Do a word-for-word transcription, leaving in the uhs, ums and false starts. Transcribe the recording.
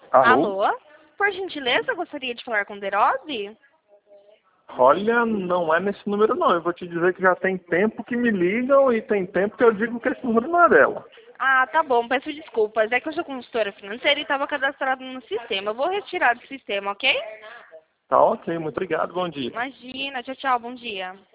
Alô? Alô? Por gentileza, gostaria de falar com Derose? Olha, não é nesse número não. Eu vou te dizer que já tem tempo que me ligam e tem tempo que eu digo que esse número não é dela. Ah, tá bom, peço desculpas. É que eu sou consultora financeira e estava cadastrado no sistema. Eu vou retirar do sistema, ok? Tá ok, muito obrigado, bom dia. Imagina, tchau, tchau, bom dia.